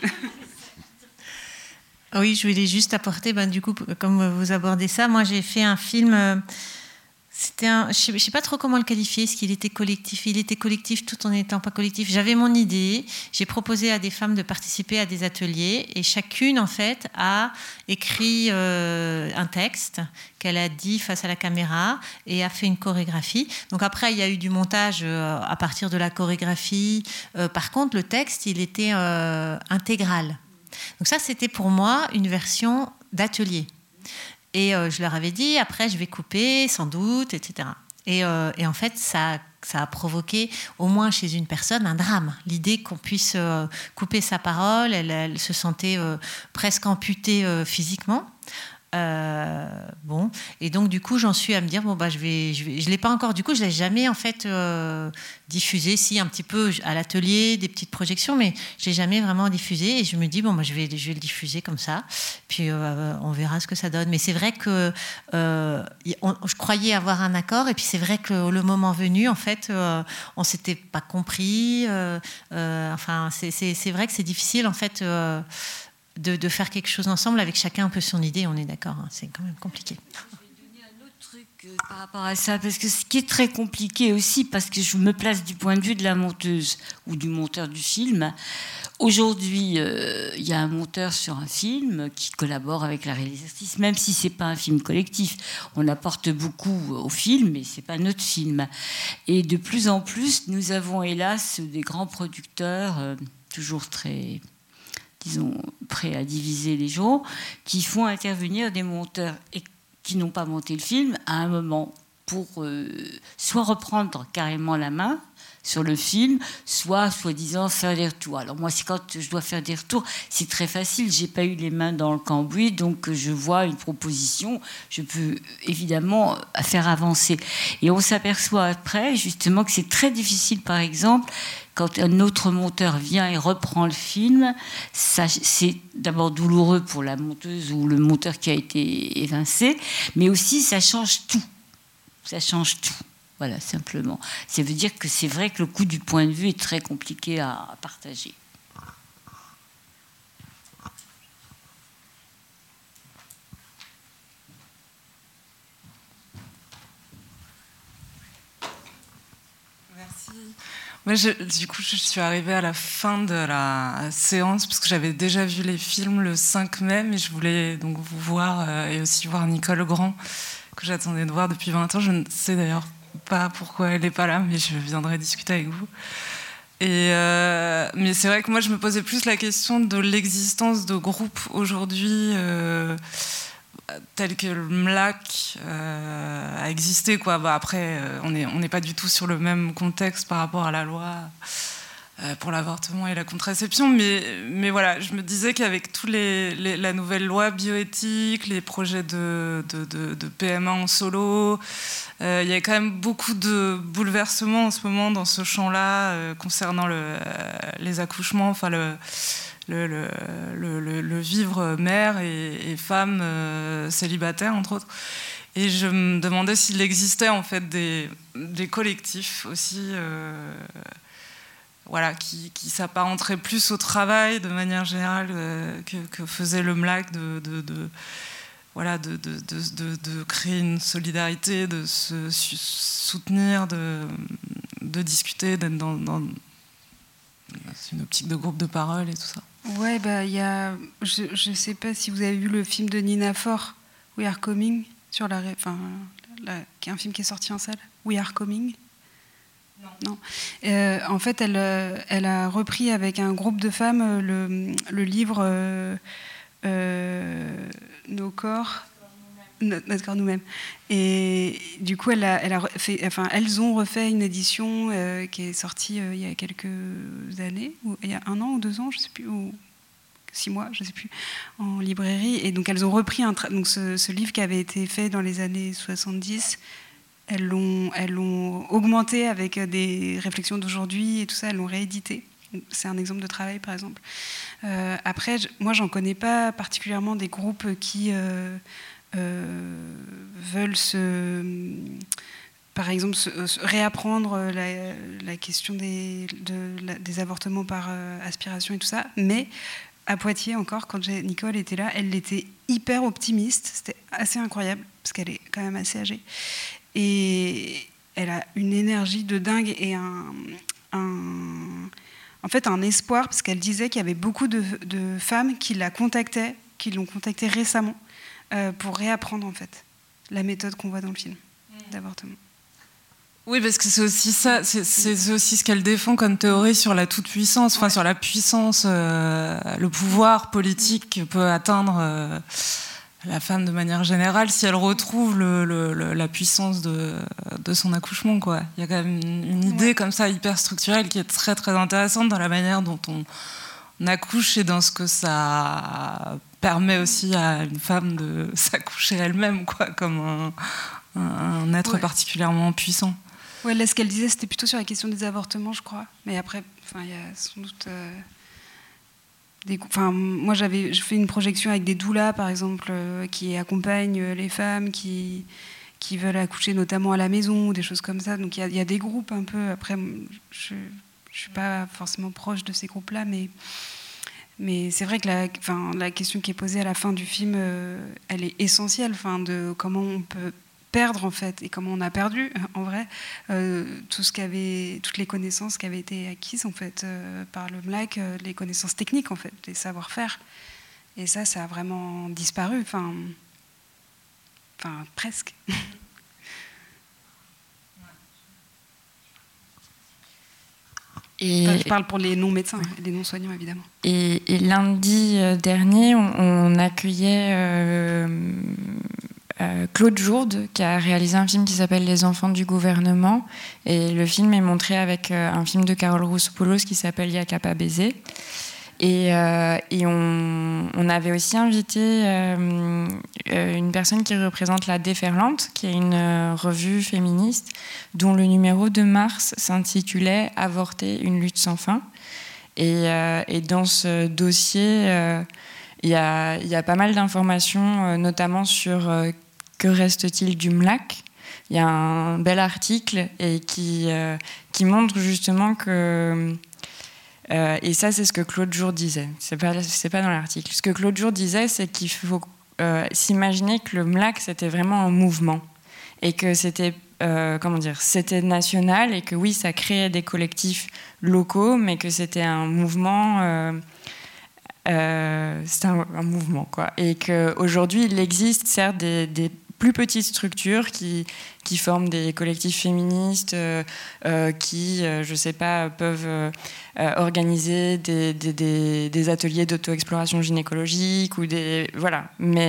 Oui, je voulais juste apporter, du coup, comme vous abordez ça, moi j'ai fait un film... je ne sais pas trop comment le qualifier, est-ce qu'il était collectif? Il était collectif tout en n'étant pas collectif. J'avais mon idée, j'ai proposé à des femmes de participer à des ateliers et chacune, en fait, a écrit un texte qu'elle a dit face à la caméra et a fait une chorégraphie. Donc après, il y a eu du montage à partir de la chorégraphie. Par contre, le texte, il était intégral. Donc ça, c'était pour moi une version d'atelier. Et je leur avais dit, après, je vais couper, sans doute, etc. Et en fait, ça a provoqué, au moins chez une personne, un drame. L'idée qu'on puisse couper sa parole, elle se sentait presque amputée physiquement. Bon, et donc du coup j'en suis à me dire je l'ai pas encore, du coup je l'ai jamais en fait diffusé, si un petit peu à l'atelier des petites projections, mais je l'ai jamais vraiment diffusé et je me dis je vais le diffuser comme ça, puis on verra ce que ça donne. Mais c'est vrai que je croyais avoir un accord et puis c'est vrai que le moment venu en fait on s'était pas compris, c'est vrai que c'est difficile en fait de faire quelque chose ensemble avec chacun un peu son idée, on est d'accord, hein, c'est quand même compliqué. Je vais donner un autre truc par rapport à ça, parce que ce qui est très compliqué aussi, parce que je me place du point de vue de la monteuse ou du monteur du film. Aujourd'hui, il y a un monteur sur un film qui collabore avec la réalisatrice, même si c'est pas un film collectif. On apporte beaucoup au film, mais c'est pas notre film. Et de plus en plus, nous avons hélas des grands producteurs, toujours très, disons, prêts à diviser les gens, qui font intervenir des monteurs qui n'ont pas monté le film à un moment pour soit reprendre carrément la main sur le film, soit soi-disant faire des retours. Alors moi, c'est quand je dois faire des retours, c'est très facile. J'ai pas eu les mains dans le cambouis, donc je vois une proposition, je peux évidemment faire avancer. Et on s'aperçoit après, justement, que c'est très difficile, par exemple, quand un autre monteur vient et reprend le film, c'est d'abord douloureux pour la monteuse ou le monteur qui a été évincé, mais aussi ça change tout. Ça change tout. Voilà, simplement. Ça veut dire que c'est vrai que le coût du point de vue est très compliqué à partager. Merci. Du coup, je suis arrivée à la fin de la séance parce que j'avais déjà vu les films le 5 mai, mais je voulais donc vous voir et aussi voir Nicole Grand, que j'attendais de voir depuis 20 ans. Je ne sais d'ailleurs pas pourquoi elle n'est pas là, mais je viendrai discuter avec vous. Mais c'est vrai que moi, je me posais plus la question de l'existence de groupes aujourd'hui tels que le MLAC a existé, quoi. Après, on n'est pas du tout sur le même contexte par rapport à la loi pour l'avortement et la contraception, mais voilà, je me disais qu'avec tous la nouvelle loi bioéthique, les projets de PMA en solo, il y a quand même beaucoup de bouleversements en ce moment dans ce champ-là concernant les accouchements, enfin le vivre mère et femme célibataire, entre autres. Et je me demandais s'il existait en fait des collectifs aussi voilà, qui s'apparenteraient plus au travail de manière générale que faisait le MLAC voilà, de créer une solidarité, de se soutenir, de discuter, d'être dans une optique de groupe de parole et tout ça. Ouais, bah, y a, je ne sais pas si vous avez vu le film de Nina Fort, We Are Coming, qui est un film qui est sorti en salle, We Are Coming. Non. En fait, elle a repris avec un groupe de femmes le livre Nos corps, notre corps nous-mêmes. Et du coup, elles ont refait une édition qui est sortie il y a quelques années, il y a 1 an ou 2 ans, je ne sais plus, ou 6 mois, je ne sais plus, en librairie. Et donc, elles ont repris donc ce livre qui avait été fait dans les années 70. Elles l'ont augmenté avec des réflexions d'aujourd'hui et tout ça, elles l'ont réédité. C'est un exemple de travail, par exemple. Après, moi, j'en connais pas particulièrement des groupes qui veulent par exemple, réapprendre la question des avortements par aspiration et tout ça. Mais à Poitiers, encore, quand Nicole était là, elle était hyper optimiste. C'était assez incroyable, parce qu'elle est quand même assez âgée. Et elle a une énergie de dingue et en fait un espoir, parce qu'elle disait qu'il y avait beaucoup de femmes qui l'ont contactée récemment pour réapprendre en fait la méthode qu'on voit dans le film d'avortement. Oui, parce que c'est aussi ça, c'est aussi ce qu'elle défend comme théorie sur la toute-puissance, enfin sur la puissance, le pouvoir politique que peut atteindre la femme de manière générale si elle retrouve la puissance de son accouchement, quoi. Il y a quand même une idée comme ça hyper structurelle qui est très très intéressante dans la manière dont on accouche et dans ce que ça permet aussi à une femme de s'accoucher elle-même, quoi, comme un être particulièrement puissant. Ouais, là, ce qu'elle disait, c'était plutôt sur la question des avortements, je crois. Mais après, il y a sans doute moi, je fais une projection avec des doulas, par exemple, qui accompagnent les femmes qui veulent accoucher, notamment à la maison, ou des choses comme ça. Donc, il y a des groupes un peu. Après, je suis pas forcément proche de ces groupes-là, mais c'est vrai que la question qui est posée à la fin du film, elle est essentielle, de comment on peut perdre en fait, et comment on a perdu en vrai toutes les connaissances qui avaient été acquises en fait par le MLAC, les connaissances techniques en fait, les savoir-faire. Et ça a vraiment disparu, enfin presque. Et je parle pour les non-médecins, les non-soignants évidemment. Et lundi dernier, on accueillait Claude Jourde, qui a réalisé un film qui s'appelle Les enfants du gouvernement. Et le film est montré avec un film de Carole Roussopoulos qui s'appelle Y'a qu'à pas baiser. Et on avait aussi invité une personne qui représente La Déferlante, qui est une revue féministe dont le numéro de mars s'intitulait « Avorter, une lutte sans fin ». Et dans ce dossier, il y a pas mal d'informations, notamment sur que reste-t-il du MLAC. Il y a un bel article qui montre justement que... et ça, c'est ce que Claude Jourde disait. C'est pas dans l'article. Ce que Claude Jourde disait, c'est qu'il faut s'imaginer que le MLAC, c'était vraiment un mouvement. Et que c'était, c'était national, et que oui, ça créait des collectifs locaux, mais que c'était un mouvement... c'était un mouvement, quoi. Et qu'aujourd'hui, il existe, certes, des plus petites structures qui forment des collectifs féministes qui, je sais pas, peuvent organiser des ateliers d'auto-exploration gynécologique ou voilà.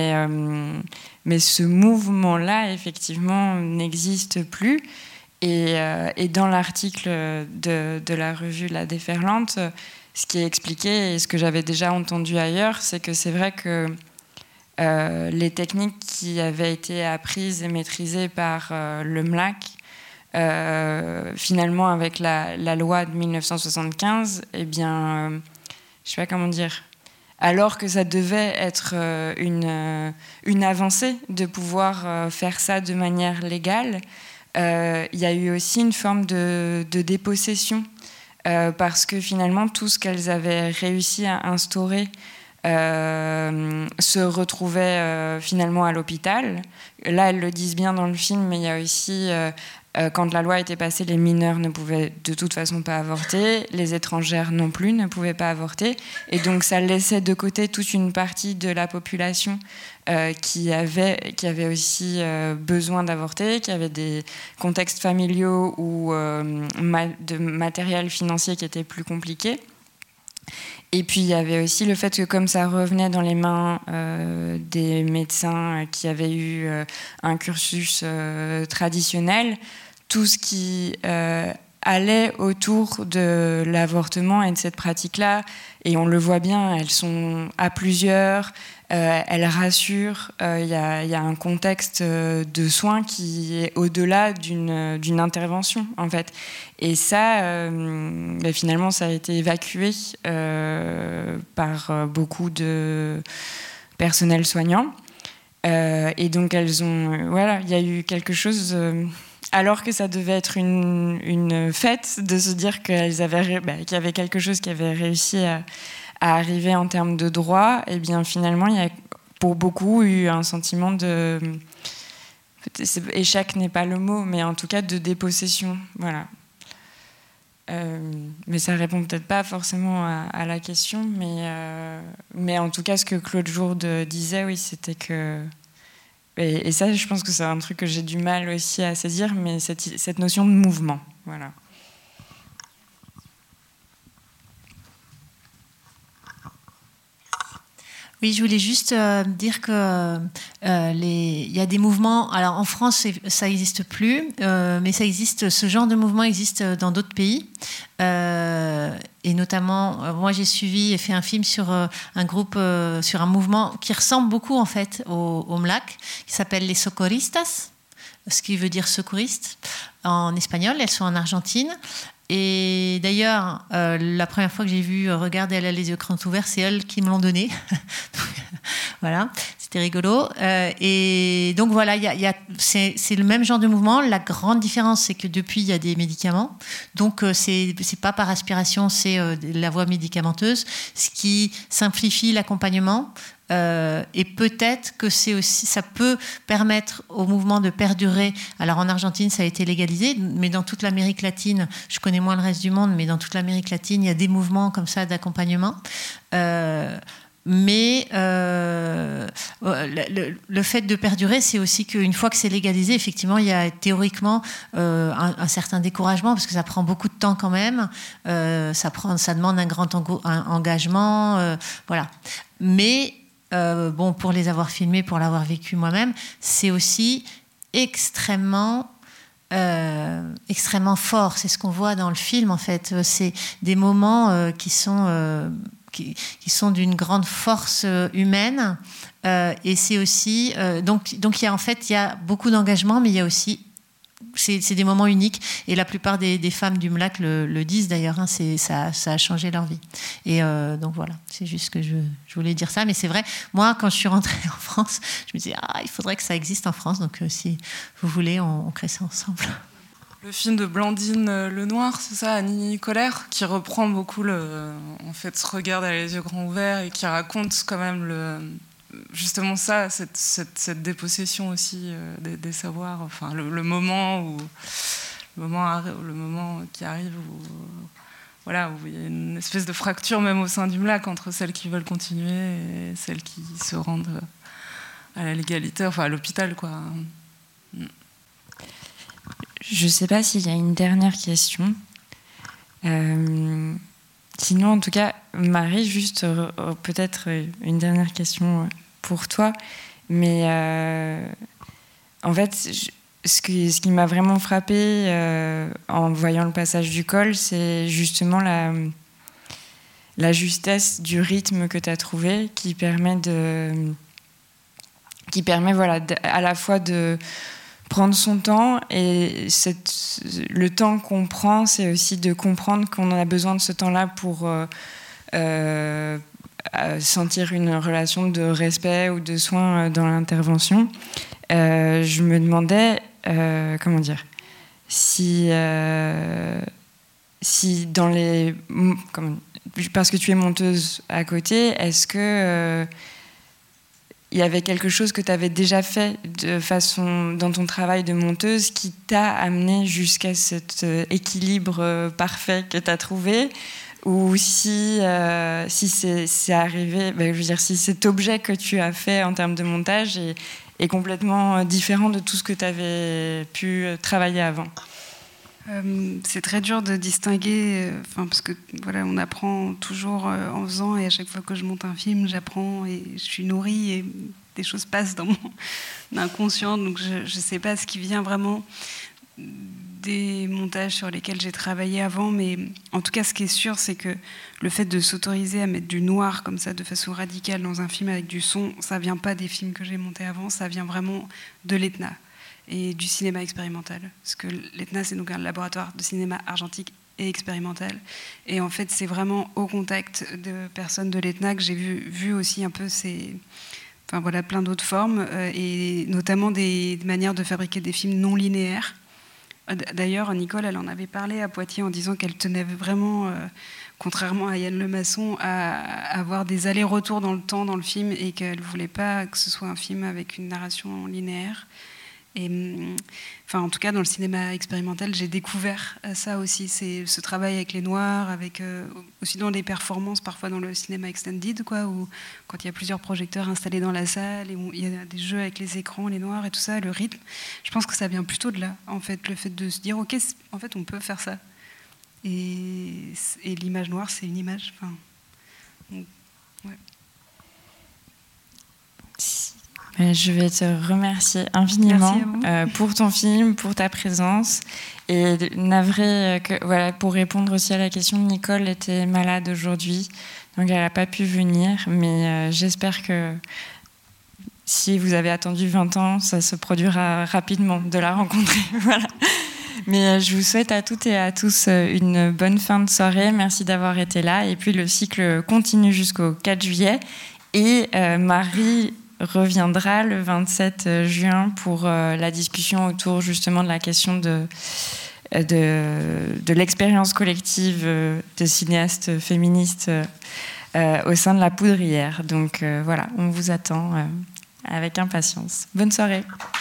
Mais ce mouvement-là, effectivement, n'existe plus. Et dans l'article de la revue La Déferlante, ce qui est expliqué et ce que j'avais déjà entendu ailleurs, c'est que c'est vrai que les techniques qui avaient été apprises et maîtrisées par le MLAC, finalement avec la loi de 1975, eh bien, je sais pas comment dire, alors que ça devait être une avancée de pouvoir faire ça de manière légale, il y a eu aussi une forme de dépossession, parce que finalement tout ce qu'elles avaient réussi à instaurer se retrouvaient finalement à l'hôpital. Là, elles le disent bien dans le film, mais il y a aussi, quand la loi était passée, les mineurs ne pouvaient de toute façon pas avorter, les étrangères non plus ne pouvaient pas avorter, et donc ça laissait de côté toute une partie de la population qui avait aussi besoin d'avorter, qui avait des contextes familiaux ou de matériel financier qui étaient plus compliqués. Et puis il y avait aussi le fait que comme ça revenait dans les mains des médecins qui avaient eu un cursus traditionnel, tout ce qui allait autour de l'avortement et de cette pratique-là, et on le voit bien, elles sont à plusieurs, elles rassurent, il y a un contexte de soins qui est au-delà d'une intervention, en fait. Et ça, finalement, ça a été évacué par beaucoup de personnel soignant. Et donc, elles ont... voilà, il y a eu quelque chose... alors que ça devait être une fête de se dire qu'il y avait quelque chose qui avait réussi à arriver en termes de droit, et bien finalement, il y a pour beaucoup eu un sentiment de... échec n'est pas le mot, mais en tout cas de dépossession. Voilà. Mais ça répond peut-être pas forcément à la question, mais en tout cas, ce que Claude Jourde disait, oui, c'était que... Et ça, je pense que c'est un truc que j'ai du mal aussi à saisir, mais cette notion de mouvement. Voilà. Oui, je voulais juste dire que il y a des mouvements. Alors en France, ça n'existe plus, mais ça existe. Ce genre de mouvement existe dans d'autres pays, et notamment, moi j'ai suivi et fait un film sur un groupe, sur un mouvement qui ressemble beaucoup en fait au MLAC, qui s'appelle les Socorristas, ce qui veut dire secouriste en espagnol. Elles sont en Argentine. Et d'ailleurs, la première fois que j'ai vu Regarde, elle a les yeux grands ouverts, c'est elles qui me l'ont donné. Voilà, C'était rigolo. Et donc voilà, c'est le même genre de mouvement. La grande différence, c'est que depuis, il y a des médicaments. Donc c'est pas par aspiration, c'est la voie médicamenteuse, ce qui simplifie l'accompagnement. Et peut-être que ça peut permettre au mouvement de perdurer. Alors en Argentine, ça a été légalisé, mais dans toute l'Amérique latine, je connais moins le reste du monde, mais dans toute l'Amérique latine, il y a des mouvements comme ça d'accompagnement. Mais le fait de perdurer, c'est aussi qu'une fois que c'est légalisé, effectivement, il y a théoriquement un certain découragement, parce que ça prend beaucoup de temps quand même. Ça demande un grand engagement. Voilà. Mais bon, pour les avoir filmés, pour l'avoir vécu moi-même, c'est aussi extrêmement fort. C'est ce qu'on voit dans le film, en fait. C'est des moments qui sont d'une grande force humaine. Et c'est aussi... donc il y a beaucoup d'engagement, mais il y a aussi... C'est des moments uniques. Et la plupart des femmes du MLAC le disent d'ailleurs. Hein, ça a changé leur vie. Et donc voilà, c'est juste que je voulais dire ça. Mais c'est vrai, moi, quand je suis rentrée en France, je me disais, il faudrait que ça existe en France. Donc si vous voulez, on crée ça ensemble. Le film de Blandine Lenoir, c'est ça, Annie Colère, qui reprend beaucoup en fait, ce regard à les yeux grands ouverts et qui raconte quand même justement ça, cette dépossession aussi des savoirs, enfin le moment qui arrive où il y a une espèce de fracture même au sein du MLAC entre celles qui veulent continuer et celles qui se rendent à la légalité, enfin à l'hôpital, quoi. Je ne sais pas s'il y a une dernière question. Sinon, en tout cas, Marie, juste peut-être une dernière question pour toi. Mais en fait, ce qui m'a vraiment frappée en voyant le passage du col, c'est justement la justesse du rythme que tu as trouvé, qui permet à la fois de prendre son temps, et le temps qu'on prend, c'est aussi de comprendre qu'on a besoin de ce temps-là pour sentir une relation de respect ou de soin dans l'intervention. Je me demandais, comment dire, si dans parce que tu es monteuse à côté, est-ce que il y avait quelque chose que tu avais déjà fait de façon dans ton travail de monteuse qui t'a amené jusqu'à cet équilibre parfait que tu as trouvé, ou si c'est arrivé, je veux dire, si cet objet que tu as fait en termes de montage est complètement différent de tout ce que tu avais pu travailler avant. C'est très dur de distinguer, parce que voilà, on apprend toujours en faisant, et à chaque fois que je monte un film, j'apprends et je suis nourrie et des choses passent dans mon inconscient, donc je ne sais pas ce qui vient vraiment des montages sur lesquels j'ai travaillé avant, mais en tout cas, ce qui est sûr, c'est que le fait de s'autoriser à mettre du noir comme ça de façon radicale dans un film avec du son, ça vient pas des films que j'ai montés avant, ça vient vraiment de l'ETNA et du cinéma expérimental. Parce que l'ETNA, c'est donc un laboratoire de cinéma argentique et expérimental. Et en fait, c'est vraiment au contact de personnes de l'ETNA que j'ai vu aussi un peu plein d'autres formes, et notamment des manières de fabriquer des films non linéaires. D'ailleurs, Nicole, elle en avait parlé à Poitiers en disant qu'elle tenait vraiment, contrairement à Yann Lemasson, à avoir des allers-retours dans le temps dans le film, et qu'elle ne voulait pas que ce soit un film avec une narration linéaire. Et, en tout cas, dans le cinéma expérimental, j'ai découvert ça aussi, c'est ce travail avec les noirs, avec aussi dans les performances, parfois dans le cinéma extended, où quand il y a plusieurs projecteurs installés dans la salle, et où il y a des jeux avec les écrans, les noirs et tout ça, le rythme, je pense que ça vient plutôt de là, en fait, le fait de se dire, ok, en fait, on peut faire ça. Et l'image noire, c'est une image. Ouais. Je vais te remercier infiniment pour ton film, pour ta présence. Et navré pour répondre aussi à la question, Nicole était malade aujourd'hui, donc elle n'a pas pu venir. Mais j'espère que si vous avez attendu 20 ans, ça se produira rapidement de la rencontrer. Voilà. Mais je vous souhaite à toutes et à tous une bonne fin de soirée. Merci d'avoir été là. Et puis le cycle continue jusqu'au 4 juillet. Et Marie reviendra le 27 juin pour la discussion autour justement de la question de l'expérience collective de cinéastes féministes au sein de La Poudrière. Donc voilà, on vous attend avec impatience. Bonne soirée.